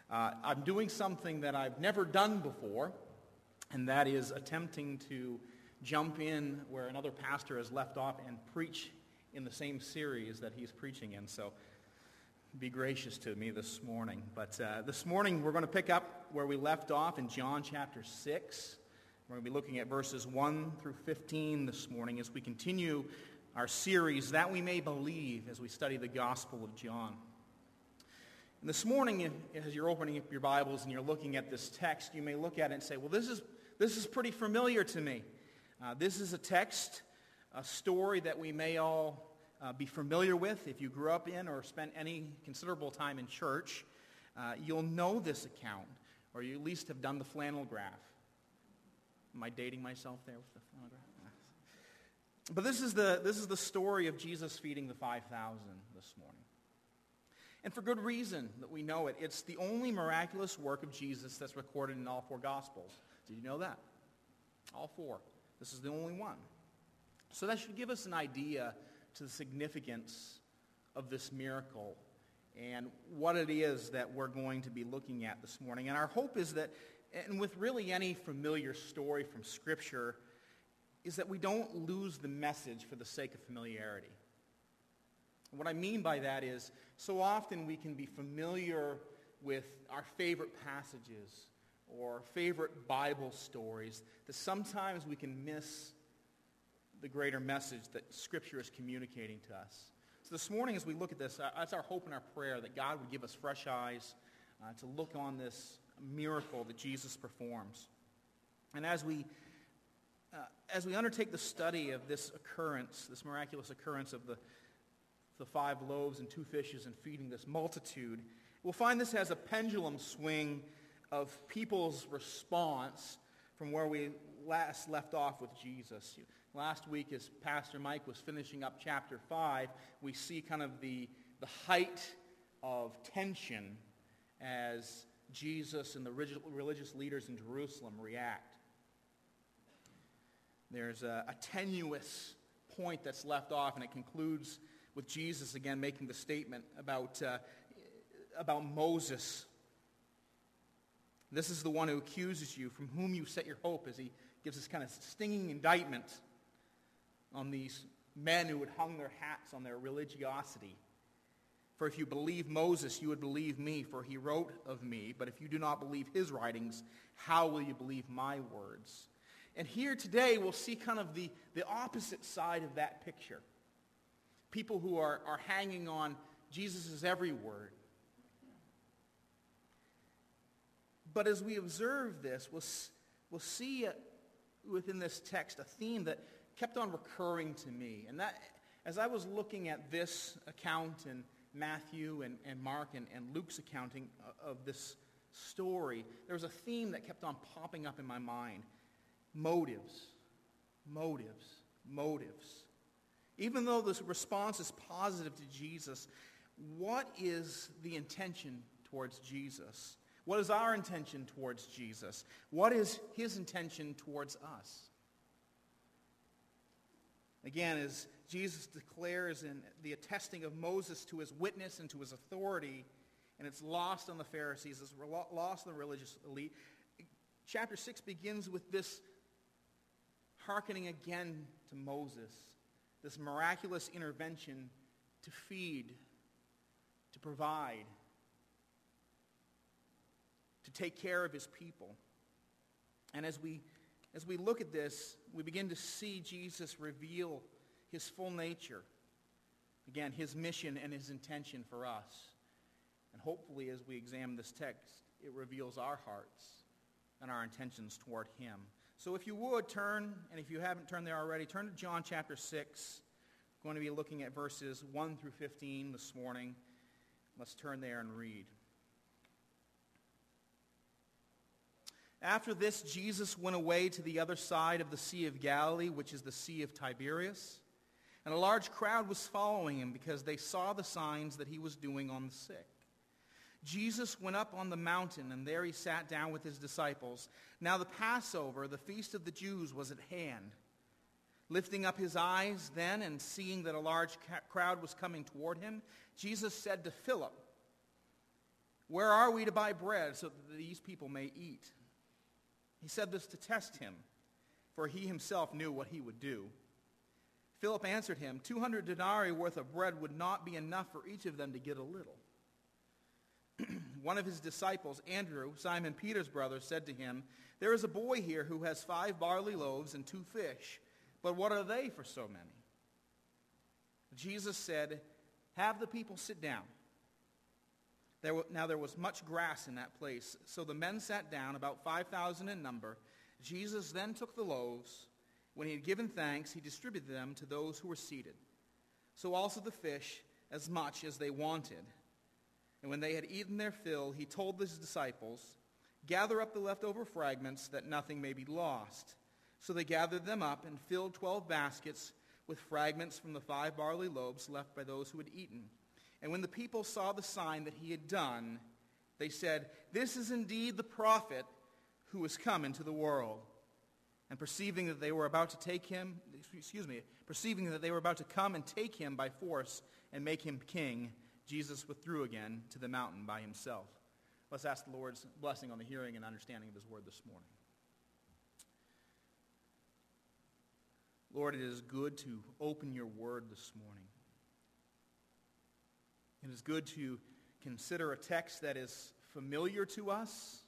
I'm doing something that I've never done before, and that is attempting to jump in where another pastor has left off and preach in the same series that he's preaching in. So be gracious to me this morning. But this morning we're going to pick up where we left off in John chapter 6. We're going to be looking at verses 1 through 15 this morning as we continue our series, That We May Believe, as we study the Gospel of John. And this morning, as you're opening up your Bibles and you're looking at this text, you may look at it and say, well, this is pretty familiar to me. This is a text, a story that we may all be familiar with. If you grew up in or spent any considerable time in church, you'll know this account, or you at least have done the flannel graph. Am I dating myself there with the flannel graph? But this is the story of Jesus feeding the 5,000 this morning. And for good reason that we know it. It's the only miraculous work of Jesus that's recorded in all four Gospels. Did you know that? All four. This is the only one. So that should give us an idea to the significance of this miracle and what it is that we're going to be looking at this morning. And our hope is that, and with really any familiar story from Scripture, is that we don't lose the message for the sake of familiarity. What I mean by that is, so often we can be familiar with our favorite passages or favorite Bible stories that sometimes we can miss the greater message that Scripture is communicating to us. So this morning as we look at this, that's our hope and our prayer that God would give us fresh eyes to look on this miracle that Jesus performs. And as we undertake the study of this occurrence, this miraculous occurrence of the 5 loaves and 2 fishes and feeding this multitude, we'll find this has a pendulum swing of people's response from where we last left off with Jesus. Last week, as Pastor Mike was finishing up chapter 5, we see kind of the height of tension as Jesus and the religious leaders in Jerusalem react. There's a tenuous point that's left off, and it concludes with Jesus again making the statement about Moses. This is the one who accuses you, from whom you set your hope, as he gives this kind of stinging indictment on these men who had hung their hats on their religiosity. For if you believe Moses, you would believe me, for he wrote of me. But if you do not believe his writings, how will you believe my words? And here today we'll see kind of the opposite side of that picture. People who are hanging on Jesus' every word. But as we observe this, we'll see within this text a theme that kept on recurring to me. And that, as I was looking at this account in Matthew and Mark and Luke's accounting of this story, there was a theme that kept on popping up in my mind. Motives, motives, motives. Even though this response is positive to Jesus, what is the intention towards Jesus? What is our intention towards Jesus? What is his intention towards us? Again, as Jesus declares in the attesting of Moses to his witness and to his authority, and it's lost on the Pharisees, it's lost on the religious elite, chapter 6 begins with this hearkening again to Moses, this miraculous intervention to feed, to provide, to take care of his people. And as we look at this, we begin to see Jesus reveal his full nature. Again, his mission and his intention for us. And hopefully as we examine this text, it reveals our hearts and our intentions toward him. So if you would turn, and if you haven't turned there already, turn to John chapter 6. We're going to be looking at verses 1 through 15 this morning. Let's turn there and read. After this, Jesus went away to the other side of the Sea of Galilee, which is the Sea of Tiberias. And a large crowd was following him because they saw the signs that he was doing on the sick. Jesus went up on the mountain, and there he sat down with his disciples. Now the Passover, the feast of the Jews, was at hand. Lifting up his eyes then and seeing that a large crowd was coming toward him, Jesus said to Philip, "Where are we to buy bread so that these people may eat?" He said this to test him, for he himself knew what he would do. Philip answered him, 200 denarii worth of bread would not be enough for each of them to get a little. One of his disciples, Andrew, Simon Peter's brother, said to him, "There is a boy here who has 5 barley loaves and 2 fish, but what are they for so many?" Jesus said, "Have the people sit down." Now there was much grass in that place, so the men sat down, about 5,000 in number. Jesus then took the loaves. When he had given thanks, he distributed them to those who were seated. So also the fish, as much as they wanted. And when they had eaten their fill, he told his disciples, "Gather up the leftover fragments, that nothing may be lost." So they gathered them up and filled 12 baskets with fragments from the 5 barley loaves left by those who had eaten. And when the people saw the sign that he had done, they said, "This is indeed the prophet who has come into the world." And perceiving that they were about to come and take him by force and make him king, Jesus withdrew again to the mountain by himself. Let's ask the Lord's blessing on the hearing and understanding of his word this morning. Lord, it is good to open your word this morning. It is good to consider a text that is familiar to us.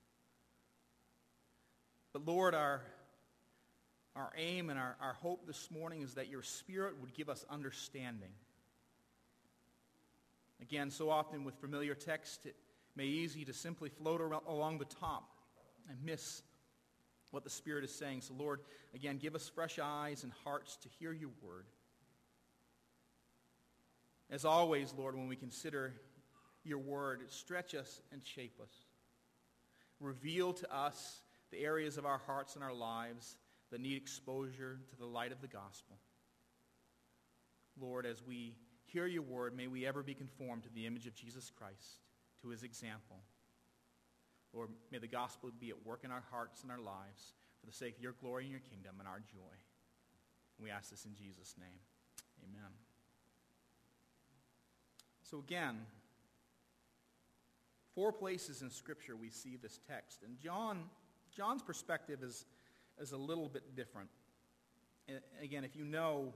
But Lord, our aim and our hope this morning is that your Spirit would give us understanding. Again, so often with familiar text, it may be easy to simply float along the top and miss what the Spirit is saying. So Lord, again, give us fresh eyes and hearts to hear your word. As always, Lord, when we consider your word, stretch us and shape us. Reveal to us the areas of our hearts and our lives that need exposure to the light of the gospel. Lord, as we hear your word, may we ever be conformed to the image of Jesus Christ, to his example. Lord, may the gospel be at work in our hearts and our lives for the sake of your glory and your kingdom and our joy. And we ask this in Jesus' name. Amen. So again, 4 places in Scripture we see this text. And John's perspective is a little bit different. And again, if you know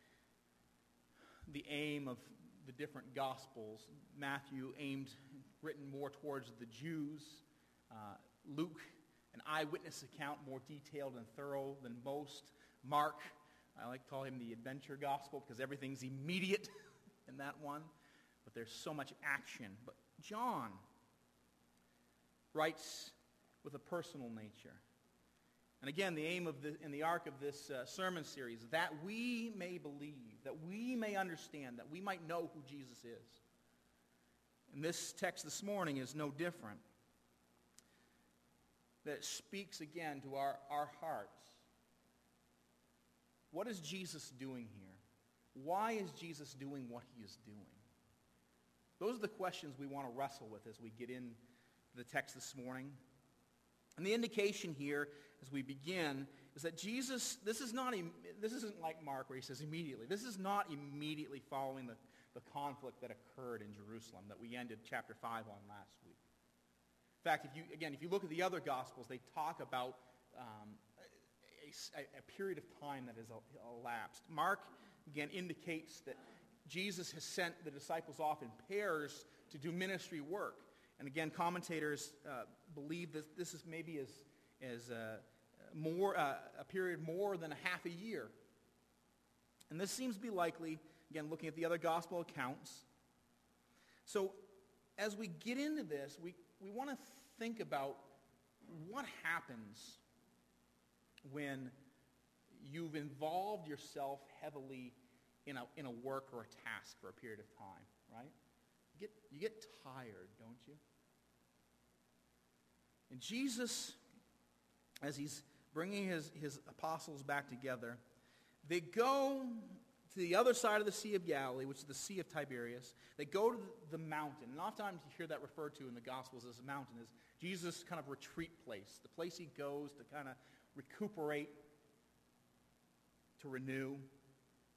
the aim of the different Gospels, Matthew written more towards the Jews. Luke, an eyewitness account, more detailed and thorough than most. Mark, I like to call him the adventure gospel because everything's immediate in that one. But there's so much action. But John writes with a personal nature. And again, the aim in the arc of this sermon series, that we may believe, that we may understand, that we might know who Jesus is. And this text this morning is no different. That speaks again to our hearts. What is Jesus doing here? Why is Jesus doing what he is doing? Those are the questions we want to wrestle with as we get into the text this morning. And the indication here, as we begin, is that Jesus, this isn't like Mark where he says immediately. This is not immediately following the conflict that occurred in Jerusalem that we ended chapter 5 on last week. In fact, if you look at the other Gospels, they talk about a period of time that has elapsed. Mark, again, indicates that Jesus has sent the disciples off in pairs to do ministry work. And again, commentators believe that this is maybe as a period more than a half a year. And this seems to be likely, again, looking at the other gospel accounts. So as we get into this, we want to think about what happens when you've involved yourself heavily in a work or a task for a period of time, right? You get tired, don't you? And Jesus, as he's bringing his apostles back together, they go to the other side of the Sea of Galilee, which is the Sea of Tiberias. They go to the mountain. And oftentimes you hear that referred to in the Gospels as a mountain, as Jesus' kind of retreat place, the place he goes to kind of recuperate, to renew.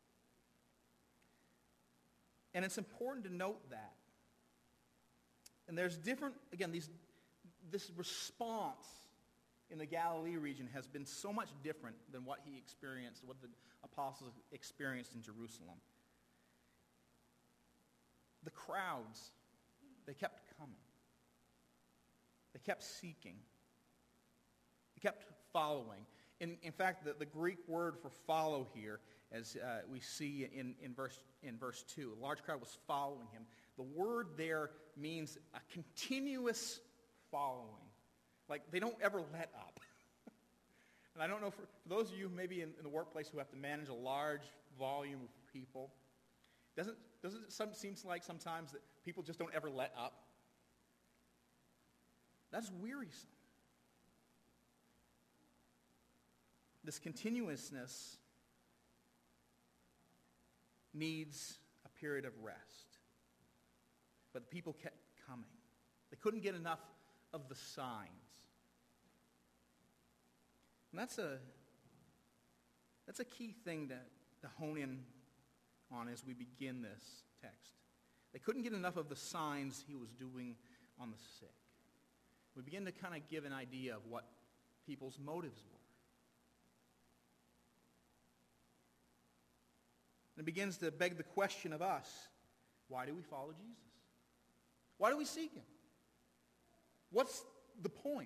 And it's important to note that And there's different, again, this response in the Galilee region has been so much different than what he experienced, what the apostles experienced in Jerusalem. The crowds, they kept coming. They kept seeking. They kept following. In fact, the Greek word for follow here, as we see in verse 2, a large crowd was following him. The word there means a continuous following. Like they don't ever let up. And I don't know, for those of you maybe in the workplace who have to manage a large volume of people, doesn't it seem like sometimes that people just don't ever let up? That's wearisome. This continuousness needs a period of rest. But the people kept coming. They couldn't get enough of the signs. And that's a key thing to hone in on as we begin this text. They couldn't get enough of the signs he was doing on the sick. We begin to kind of give an idea of what people's motives were. And it begins to beg the question of us, why do we follow Jesus? Why do we seek him? What's the point?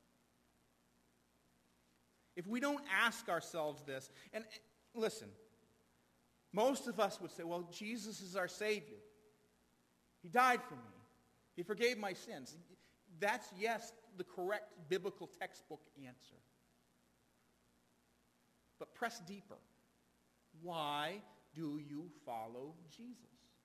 If we don't ask ourselves this, and listen, most of us would say, well, Jesus is our Savior. He died for me. He forgave my sins. That's, yes, the correct biblical textbook answer. But press deeper. Why do you follow Jesus?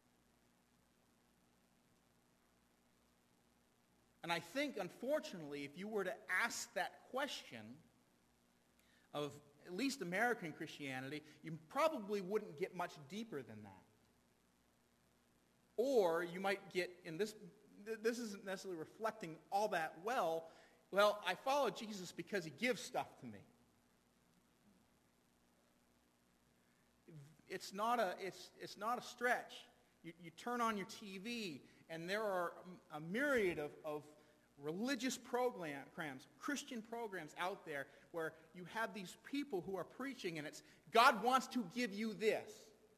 And I think, unfortunately, if you were to ask that question of at least American Christianity, you probably wouldn't get much deeper than that. Or you might get, in this isn't necessarily reflecting all that well, I follow Jesus because he gives stuff to me. It's not a stretch. You turn on your TV, and there are a myriad of religious programs, Christian programs out there where you have these people who are preaching, and it's, God wants to give you this.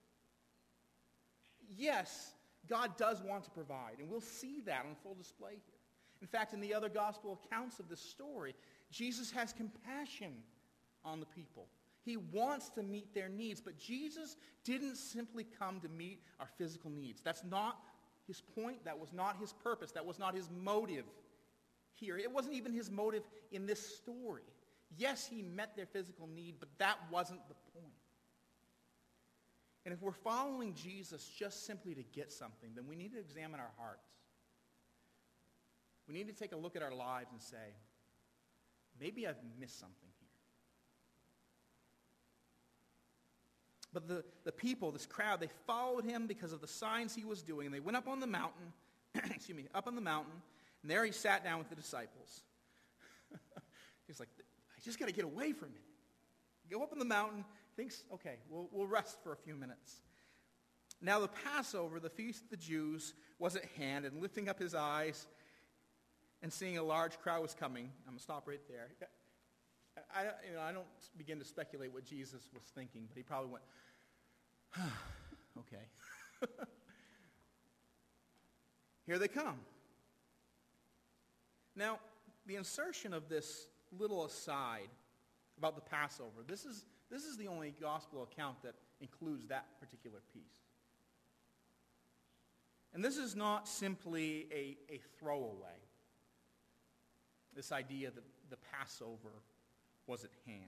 Yes, God does want to provide, and we'll see that on full display here. In fact, in the other gospel accounts of this story, Jesus has compassion on the people. He wants to meet their needs, but Jesus didn't simply come to meet our physical needs. That's not his point. That was not his purpose. That was not his motive here. It wasn't even his motive in this story. Yes, he met their physical need, but that wasn't the point. And if we're following Jesus just simply to get something, then we need to examine our hearts. We need to take a look at our lives and say, maybe I've missed something here. But the people, this crowd, they followed him because of the signs he was doing. And they went up on the mountain, up on the mountain, and there he sat down with the disciples. He's like, I just got to get away from it. Go up on the mountain, thinks, okay, we'll rest for a few minutes. Now the Passover, the feast of the Jews, was at hand, and lifting up his eyes and seeing a large crowd was coming. I'm going to stop right there. I don't begin to speculate what Jesus was thinking, but he probably went, okay. Here they come. Now, the insertion of this little aside about the Passover, this is the only gospel account that includes that particular piece. And this is not simply a throwaway, this idea that the Passover was at hand.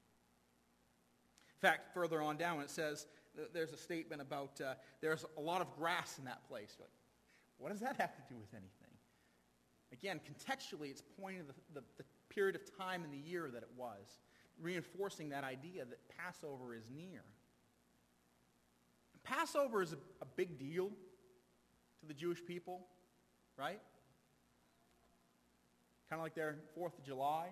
In fact, further on down it says, there's a statement about there's a lot of grass in that place. Like, what does that have to do with anything? Again, contextually, it's pointing to the period of time in the year that it was, reinforcing that idea that Passover is near. Passover is a big deal to the Jewish people, right? Kind of like their 4th of July.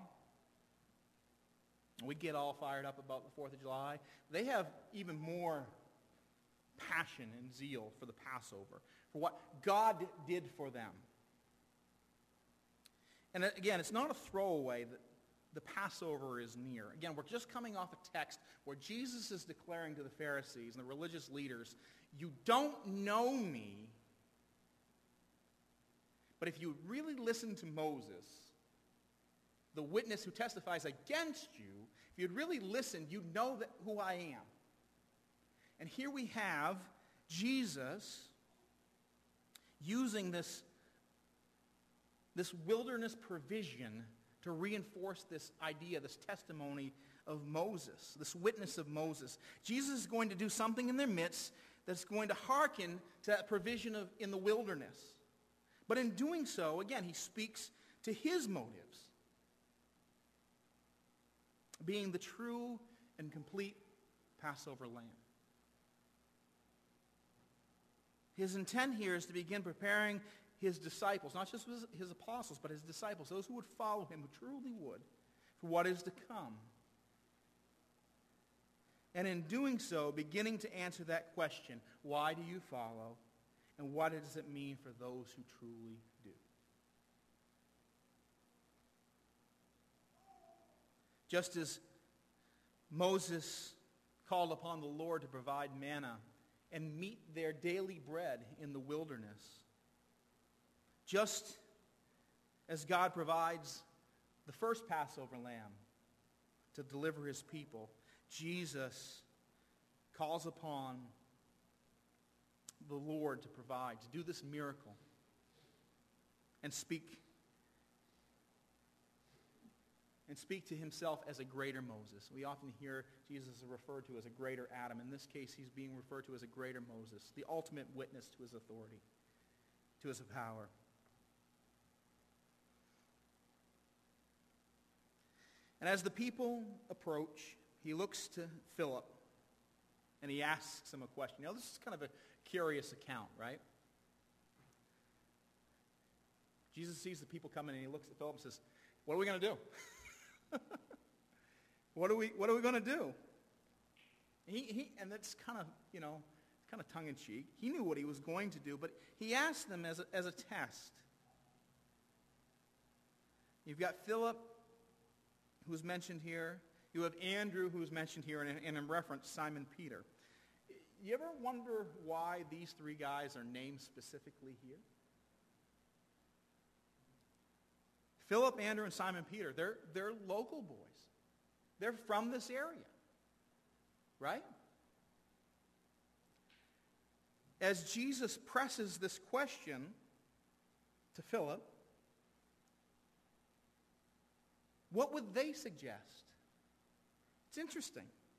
We get all fired up about the 4th of July. They have even more passion and zeal for the Passover, for what God did for them. And again, it's not a throwaway that the Passover is near. Again, we're just coming off a text where Jesus is declaring to the Pharisees and the religious leaders, you don't know me, but if you really listen to Moses, the witness who testifies against you, if you'd really listen, you'd know who I am. And here we have Jesus using this wilderness provision to reinforce this idea, this testimony of Moses, this witness of Moses. Jesus is going to do something in their midst that's going to hearken to that provision in the wilderness. But in doing so, again, he speaks to his motives, being the true and complete Passover lamb. His intent here is to begin preparing his disciples, not just his apostles, but his disciples, those who would follow him, who truly would, for what is to come. And in doing so, beginning to answer that question, why do you follow? And what does it mean for those who truly do? Just as Moses called upon the Lord to provide manna and meet their daily bread in the wilderness, just as God provides the first Passover lamb to deliver his people, Jesus calls upon the Lord to provide, to do this miracle and speak to himself as a greater Moses. We often hear Jesus referred to as a greater Adam. In this case, he's being referred to as a greater Moses, the ultimate witness to his authority, to his power. And as the people approach, he looks to Philip and he asks him a question. Now, this is kind of a curious account, right? Jesus sees the people coming and he looks at Philip and says, what are we going to do? What are we going to do? And that's kind of tongue-in-cheek. He knew what he was going to do, but he asked them as a test. You've got Philip, who's mentioned here. You have Andrew, who's mentioned here, and in reference, Simon Peter. You ever wonder why these three guys are named specifically here? Philip, Andrew, and Simon Peter, they're local boys. They're from this area, right? As Jesus presses this question to Philip, what would they suggest? It's interesting.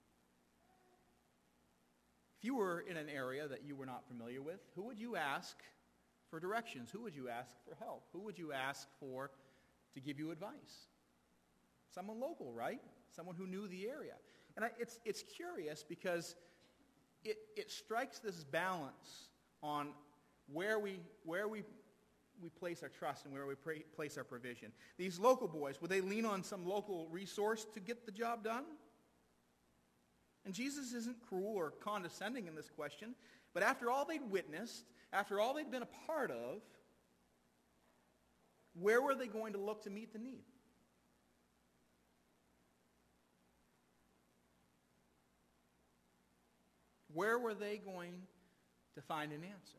If you were in an area that you were not familiar with, who would you ask for directions? Who would you ask for help? Who would you ask to give you advice? Someone local, right? Someone who knew the area. And it's curious because it strikes this balance on where we place our trust and where we place our provision. These local boys, would they lean on some local resource to get the job done? And Jesus isn't cruel or condescending in this question, but after all they'd witnessed, after all they'd been a part of, where were they going to look to meet the need? Where were they going to find an answer?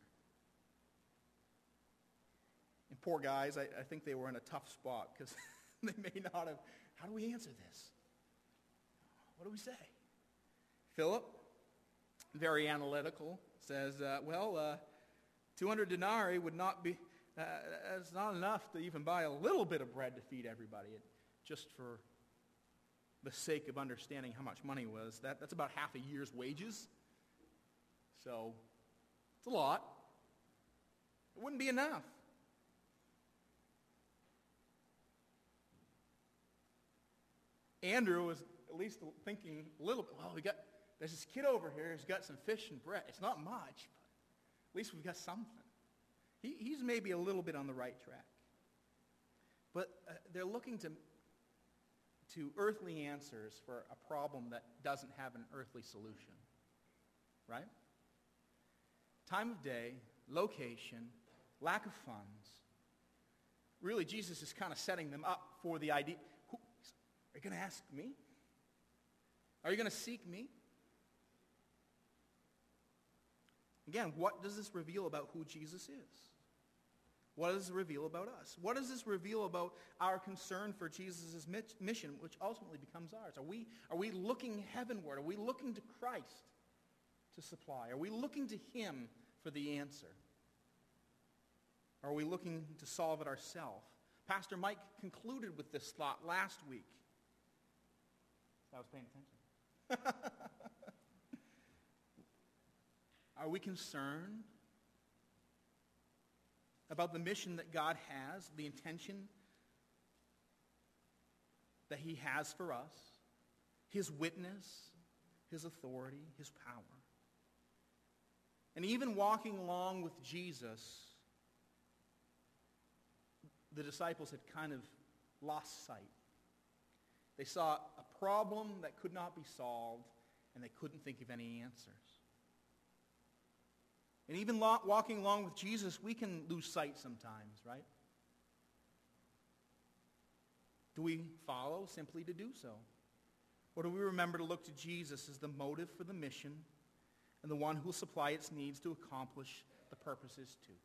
And poor guys, I think they were in a tough spot because they may not have, how do we answer this? What do we say? Philip, very analytical, says, 200 denarii would not be, it's not enough to even buy a little bit of bread to feed everybody. Just for the sake of understanding how much money was, that's about half a year's wages. So, it's a lot. It wouldn't be enough. Andrew was at least thinking a little bit, there's this kid over here who's got some fish and bread. It's not much, but at least we've got something. He's maybe a little bit on the right track. But they're looking to earthly answers for a problem that doesn't have an earthly solution. Right? Time of day, location, lack of funds. really Jesus is kind of setting them up for the idea. Are you going to ask me? Are you going to seek me? Again, what does this reveal about who Jesus is? What does it reveal about us? What does this reveal about our concern for Jesus' mission, which ultimately becomes ours? Are we looking heavenward? Are we looking to Christ to supply? Are we looking to him for the answer? Are we looking to solve it ourselves? Pastor Mike concluded with this thought last week. I was paying attention. Are we concerned about the mission that God has, the intention that he has for us, his witness, his authority, his power? And even walking along with Jesus, the disciples had kind of lost sight. They saw a problem that could not be solved, and they couldn't think of any answers. And even walking along with Jesus, we can lose sight sometimes, right? Do we follow simply to do so? Or do we remember to look to Jesus as the motive for the mission and the one who will supply its needs to accomplish the purposes too?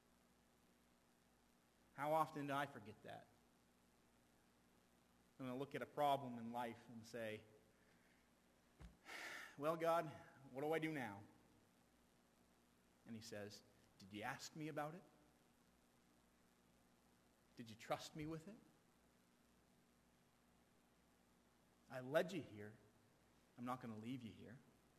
How often do I forget that? I'm going to look at a problem in life and say, well, God, what do I do now? And he says, did you ask me about it? Did you trust me with it? I led you here. I'm not going to leave you here.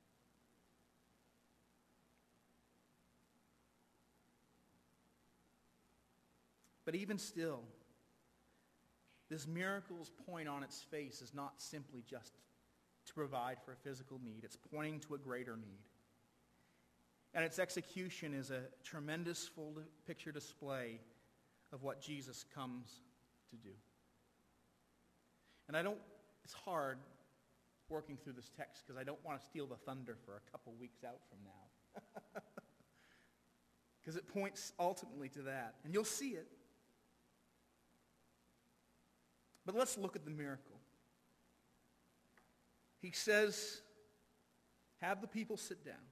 But even still, this miracle's point on its face is not simply just to provide for a physical need. It's pointing to a greater need. And its execution is a tremendous full picture display of what Jesus comes to do. And it's hard working through this text because I don't want to steal the thunder for a couple weeks out from now. Because it points ultimately to that. And you'll see it. But let's look at the miracle. He says, have the people sit down.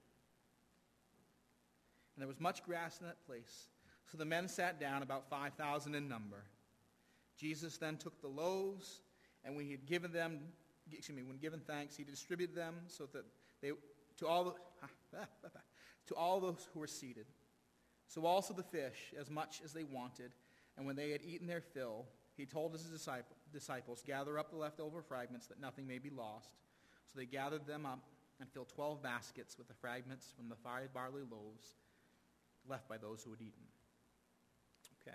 And there was much grass in that place. So the men sat down, about 5,000 in number. Jesus then took the loaves, and when given thanks, he distributed them so that to all those who were seated. So also the fish, as much as they wanted. And when they had eaten their fill, he told his disciples, gather up the leftover fragments that nothing may be lost. So they gathered them up and filled 12 baskets with the fragments from the 5 barley loaves left by those who had eaten. Okay.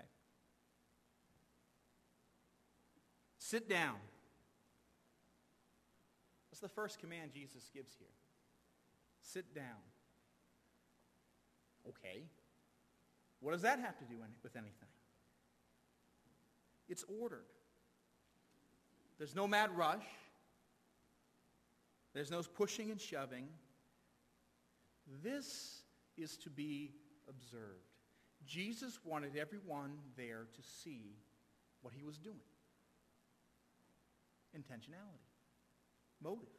Sit down. That's the first command Jesus gives here. Sit down. Okay. What does that have to do with anything? It's ordered. There's no mad rush. There's no pushing and shoving. This is to be observed. Jesus wanted everyone there to see what he was doing. Intentionality. Motive.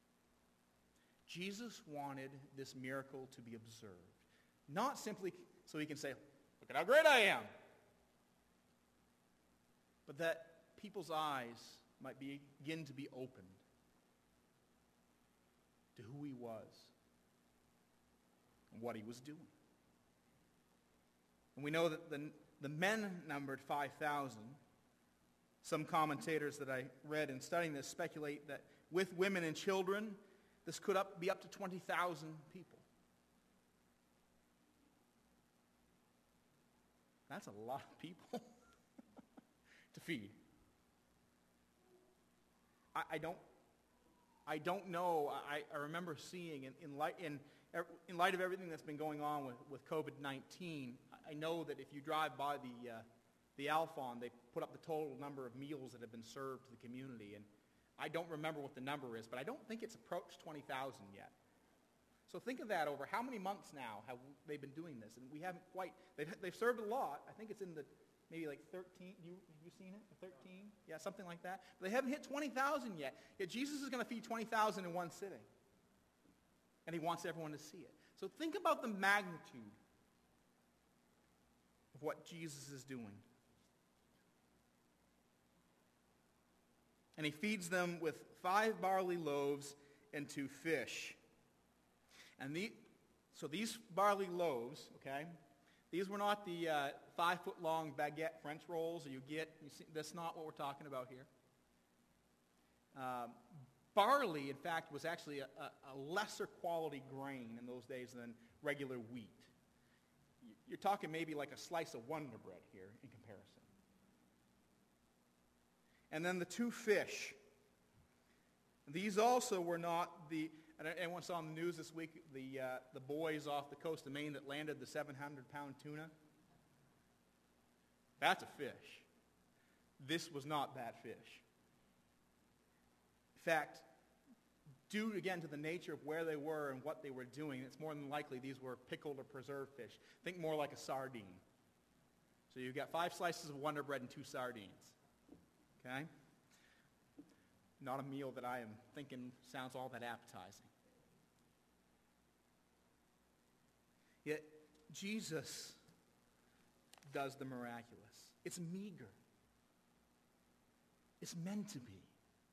Jesus wanted this miracle to be observed. Not simply so he can say, look at how great I am. But that people's eyes might begin to be opened to who he was and what he was doing. And we know that the men numbered 5,000. Some commentators that I read in studying this speculate that with women and children, this could be up to 20,000 people. That's a lot of people to feed. I don't know. I remember seeing in light of everything that's been going on with COVID-19, I know that if you drive by the Alphon, they put up the total number of meals that have been served to the community, and I don't remember what the number is, but I don't think it's approached 20,000 yet. So think of that over how many months now have they been doing this, and we haven't quite. They've served a lot. I think it's in the maybe like 13. Have you seen it? 13? Yeah, something like that. But they haven't hit 20,000 yet. Yet Jesus is going to feed 20,000 in one sitting. And he wants everyone to see it. So think about the magnitude of what Jesus is doing. And he feeds them with 5 barley loaves and 2 fish. And so these barley loaves, okay, these were not the 5-foot-long baguette French rolls that you see, that's not what we're talking about here. Barley, in fact, was actually a lesser quality grain in those days than regular wheat. You're talking maybe like a slice of Wonder Bread here in comparison. And then the 2 fish. These also were not and anyone saw on the news this week, the boys off the coast of Maine that landed the 700-pound tuna? That's a fish. This was not that fish. In fact, due again to the nature of where they were and what they were doing, it's more than likely these were pickled or preserved fish. Think more like a sardine. So you've got 5 slices of Wonder Bread and 2 sardines. Okay? Not a meal that I am thinking sounds all that appetizing. Yet Jesus does the miraculous. It's meager. It's meant to be.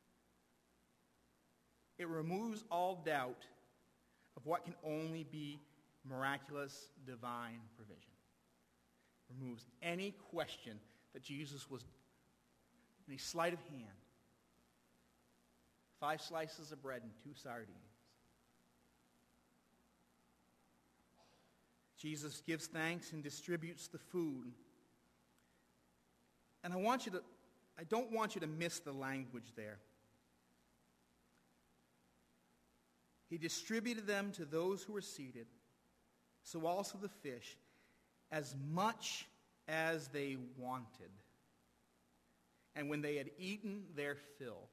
It removes all doubt of what can only be miraculous divine provision. Removes any question that Jesus was in a sleight of hand. 5 slices of bread and 2 sardines. Jesus gives thanks and distributes the food. And I don't want you to miss the language there. He distributed them to those who were seated, so also the fish, as much as they wanted. And when they had eaten their fill.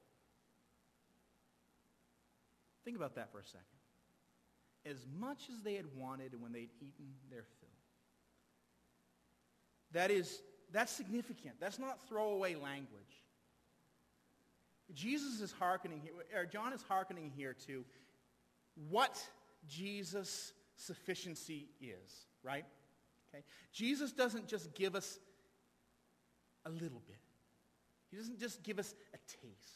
Think about that for a second. As much as they had wanted and when they had eaten their fill. That's significant. That's not throwaway language. Jesus is hearkening here, or John is hearkening here to what Jesus' sufficiency is, right? Okay? Jesus doesn't just give us a little bit. He doesn't just give us a taste.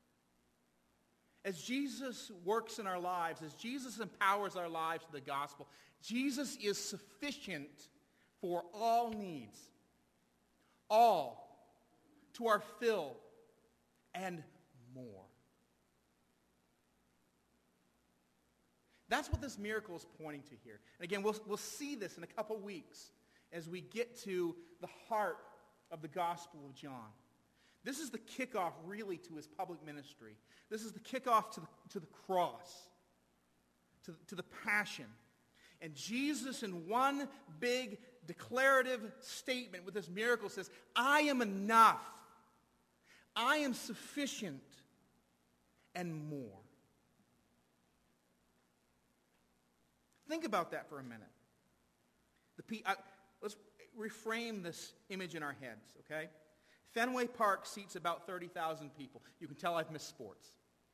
As Jesus works in our lives, as Jesus empowers our lives with the gospel, Jesus is sufficient for all needs. All. To our fill and more. That's what this miracle is pointing to here. And again, we'll see this in a couple weeks as we get to the heart of the Gospel of John. This is the kickoff, really, to his public ministry. This is the kickoff to the cross, to the passion. And Jesus, in one big declarative statement with this miracle, says, I am enough. I am sufficient and more. Think about that for a minute. Let's reframe this image in our heads, okay? Fenway Park seats about 30,000 people. You can tell I've missed sports.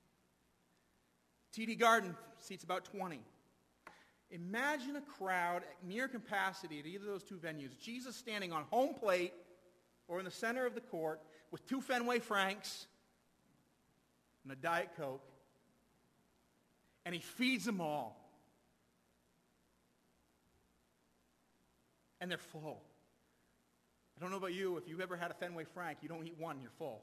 TD Garden seats about 20. Imagine a crowd at near capacity at either of those two venues. Jesus standing on home plate or in the center of the court with 2 Fenway Franks and a Diet Coke. And he feeds them all. And they're full. I don't know about you, if you've ever had a Fenway Frank, you don't eat one, you're full.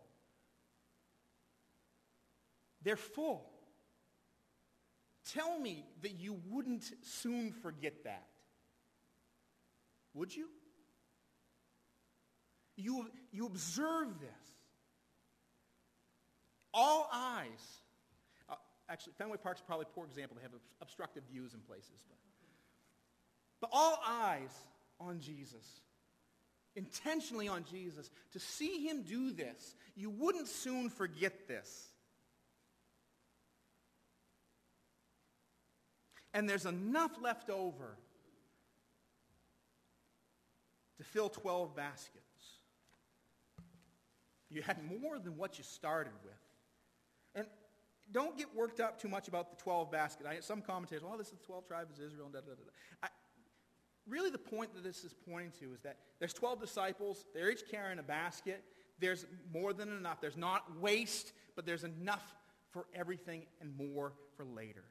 They're full. Tell me that you wouldn't soon forget that. Would you? You observe this. All eyes. Actually, Fenway Park's probably a poor example. They have obstructive views in places. But all eyes on Jesus. Intentionally on Jesus. To see him do this, you wouldn't soon forget this. And there's enough left over to fill 12 baskets. You had more than what you started with. And don't get worked up too much about the 12 baskets. Some commentators, this is the 12 tribes of Israel, and da-da-da-da. Really the point that this is pointing to is that there's 12 disciples. They're each carrying a basket. There's more than enough. There's not waste, but there's enough for everything and more for later.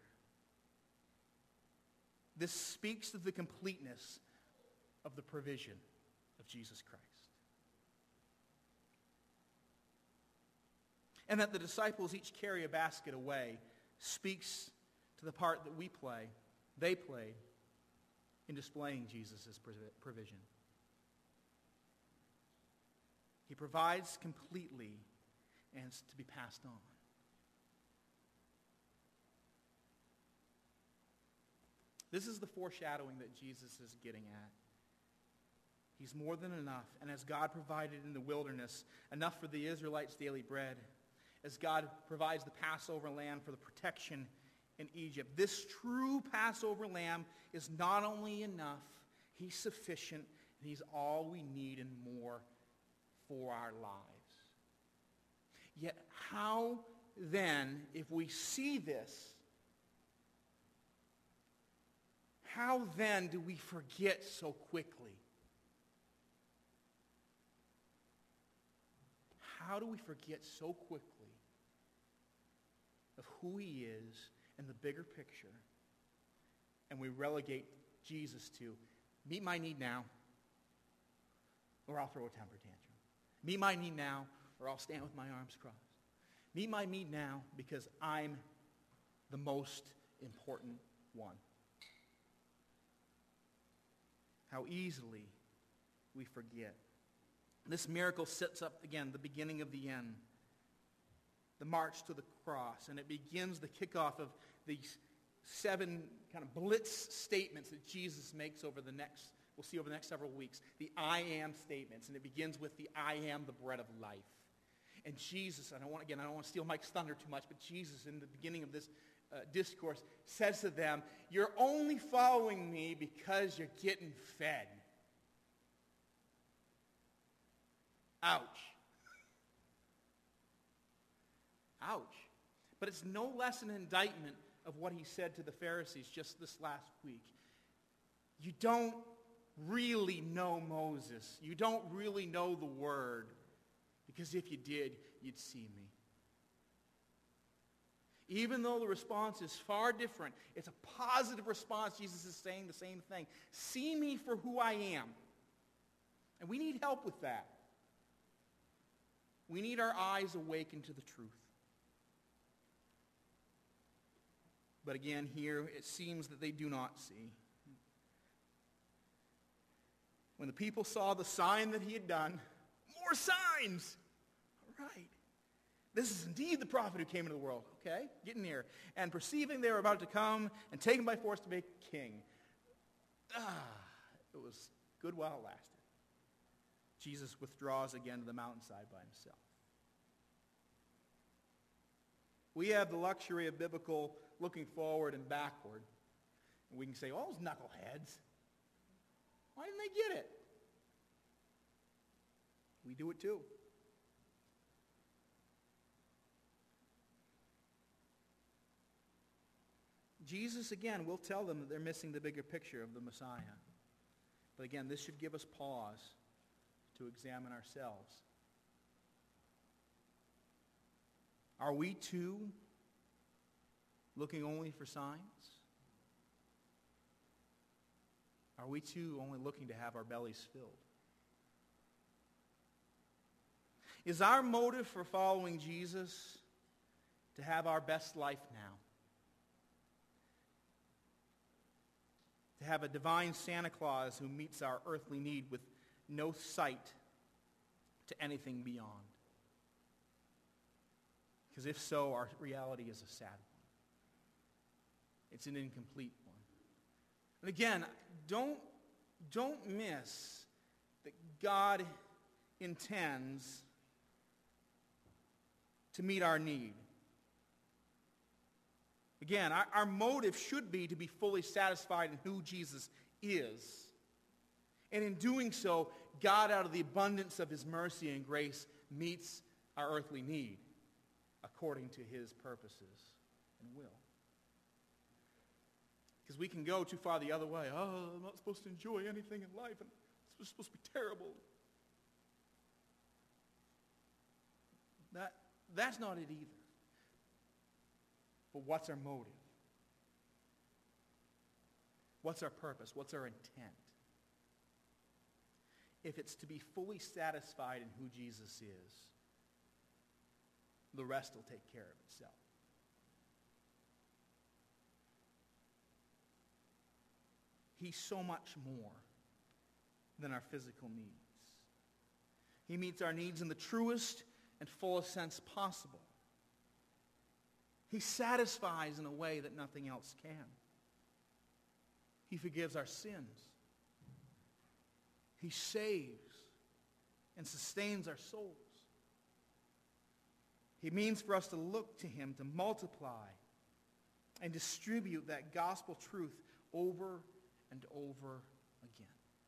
This speaks to the completeness of the provision of Jesus Christ. And that the disciples each carry a basket away speaks to the part that they played in displaying Jesus' provision. He provides completely and it's to be passed on. This is the foreshadowing that Jesus is getting at. He's more than enough. And as God provided in the wilderness enough for the Israelites' daily bread, as God provides the Passover lamb for the protection in Egypt, this true Passover lamb is not only enough, he's sufficient, and he's all we need and more for our lives. Yet how then, if we see this, how then do we forget so quickly? How do we forget so quickly of who he is and the bigger picture, and we relegate Jesus to, meet my need now, or I'll throw a temper tantrum. Meet my need now, or I'll stand with my arms crossed. Meet my need now because I'm the most important one. How easily we forget. This miracle sets up, again, the beginning of the end. The march to the cross. And it begins the kickoff of these 7 kind of blitz statements that Jesus makes we'll see over the next several weeks. The I am statements. And it begins with the I am the bread of life. And Jesus, I don't want to steal Mike's thunder too much, but Jesus in the beginning of this discourse says to them, you're only following me because you're getting fed. Ouch. Ouch. But it's no less an indictment of what he said to the Pharisees just this last week. You don't really know Moses. You don't really know the Word. Because if you did, you'd see me. Even though the response is far different, it's a positive response. Jesus is saying the same thing. See me for who I am. And we need help with that. We need our eyes awakened to the truth. But again, here it seems that they do not see. When the people saw the sign that he had done, more signs! All right. This is indeed the prophet who came into the world. Okay, getting near. And perceiving they were about to come and take him by force to make king. It was good while it lasted. Jesus withdraws again to the mountainside by himself. We have the luxury of biblical looking forward and backward. And we can say, those knuckleheads, why didn't they get it? We do it too. Jesus, again, will tell them that they're missing the bigger picture of the Messiah. But again, this should give us pause to examine ourselves. Are we too looking only for signs? Are we too only looking to have our bellies filled? Is our motive for following Jesus to have our best life now? To have a divine Santa Claus who meets our earthly need with no sight to anything beyond? Because if so, our reality is a sad one. It's an incomplete one. And again, don't miss that God intends to meet our need. Again, our motive should be to be fully satisfied in who Jesus is. And in doing so, God, out of the abundance of his mercy and grace, meets our earthly need according to his purposes and will. Because we can go too far the other way. Oh, I'm not supposed to enjoy anything in life, and it's supposed to be terrible. That's not it either. But what's our motive? What's our purpose? What's our intent? If it's to be fully satisfied in who Jesus is, the rest will take care of itself. He's so much more than our physical needs. He meets our needs in the truest and fullest sense possible. He satisfies in a way that nothing else can. He forgives our sins. He saves and sustains our souls. He means for us to look to him to multiply and distribute that gospel truth over and over again.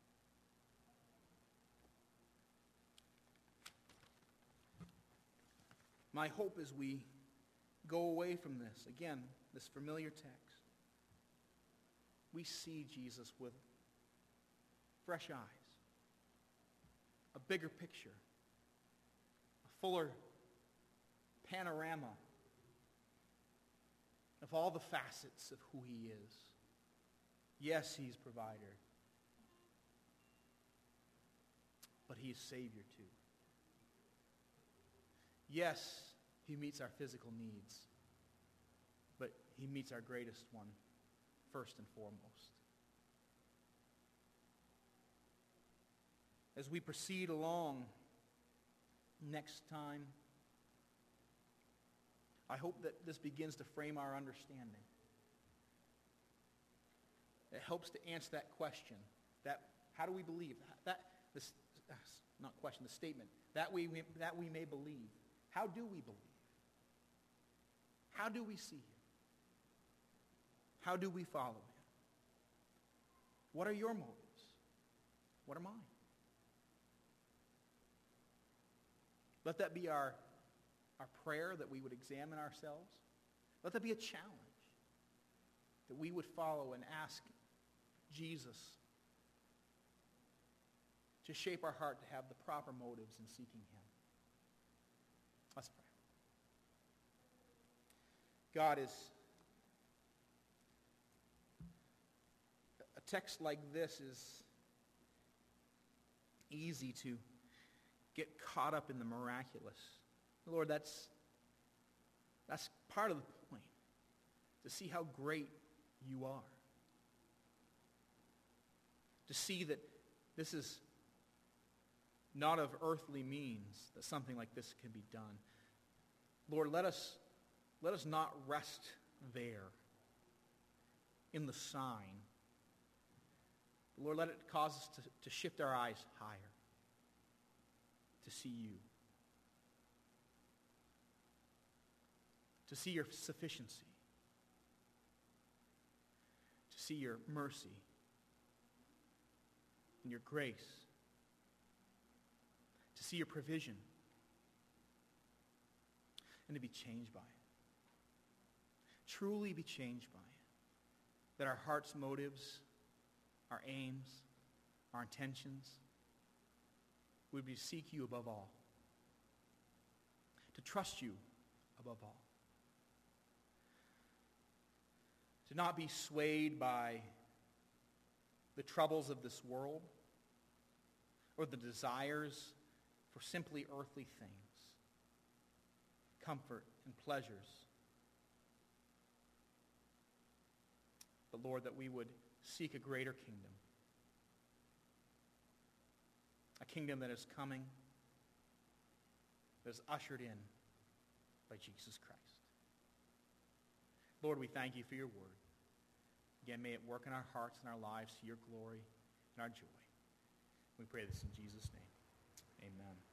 My hope as we go away from this, again, this familiar text, we see Jesus with fresh eyes, a bigger picture, a fuller panorama of all the facets of who he is. Yes, he's provider, but he's Savior too. Yes, he meets our physical needs, but he meets our greatest one first and foremost. As we proceed along next time, I hope that this begins to frame our understanding. It helps to answer that question, that how do we believe? The statement, that we may believe. How do we believe? How do we see him? How do we follow him? What are your motives? What are mine? Let that be our prayer, that we would examine ourselves. Let that be a challenge, that we would follow and ask Jesus to shape our heart to have the proper motives in seeking him. Let's pray. God, is a text like this is easy to get caught up in the miraculous. Lord, that's part of the point, to see how great you are. To see that this is not of earthly means that something like this can be done. Lord, let us not rest there in the sign. Lord, let it cause us to shift our eyes higher, to see you, to see your sufficiency, to see your mercy and your grace, to see your provision, and to be changed by it. Truly be changed by it. That our heart's motives, our aims, our intentions would be to seek you above all, to trust you above all, to not be swayed by the troubles of this world or the desires for simply earthly things, comfort and pleasures. But Lord, that we would seek a greater kingdom, a kingdom that is coming, that is ushered in by Jesus Christ. Lord, we thank you for your word. Again, may it work in our hearts and our lives to your glory and our joy. We pray this in Jesus' name. Amen.